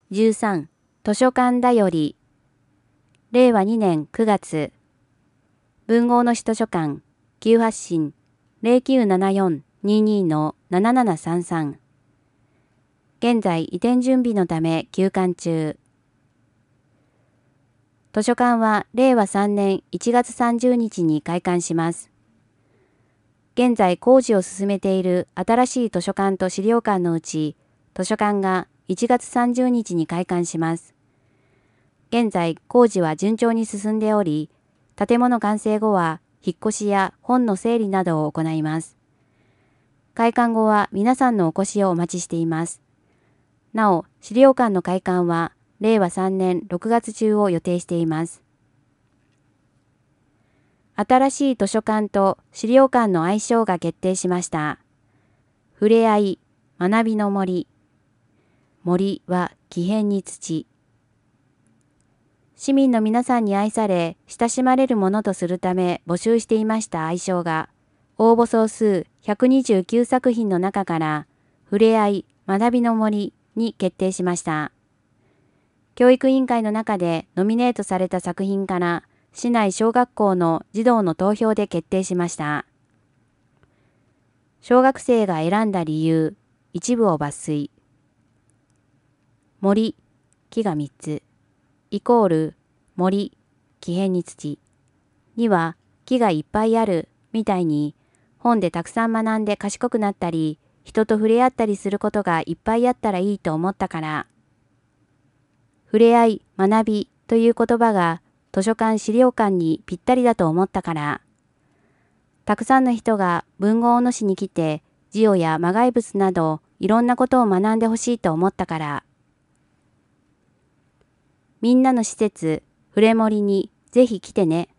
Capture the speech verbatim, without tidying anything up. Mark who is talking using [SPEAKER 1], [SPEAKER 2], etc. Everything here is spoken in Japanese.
[SPEAKER 1] じゅうさん図書館だよりれいわにねんくがつ文豪の市図書館急発進 ゼロきゅうななよんにーにーのななななさんさん 現在移転準備のため休館中。図書館はれいわさんねんいちがつさんじゅうにちに開館します。現在工事を進めている新しい図書館と資料館のうち、図書館がいちがつさんじゅうにちに開館します。現在工事は順調に進んでおり、建物完成後は引っ越しや本の整理などを行います。開館後は皆さんのお越しをお待ちしています。なお、資料館の開館はれいわさんねんろくがつ中を予定しています。新しい図書館と資料館の愛称が決定しました。ふれあい、学びの森。森は木偏に土。市民の皆さんに愛され、親しまれるものとするため募集していました愛称が、応募総数ひゃくにじゅうきゅうさくひんの中から、ふれあい、学びの森に決定しました。教育委員会の中でノミネートされた作品から、市内小学校の児童の投票で決定しました。小学生が選んだ理由、一部を抜粋。森、木がみっつ、イコール、森、木偏に土には木がいっぱいあるみたいに、本でたくさん学んで賢くなったり、人と触れ合ったりすることがいっぱいあったらいいと思ったから。触れ合い、学びという言葉が図書館資料館にぴったりだと思ったから。たくさんの人が文豪の市に来て、ジオや魔骸物などいろんなことを学んでほしいと思ったから。みんなの施設、ふれ森にぜひ来てね。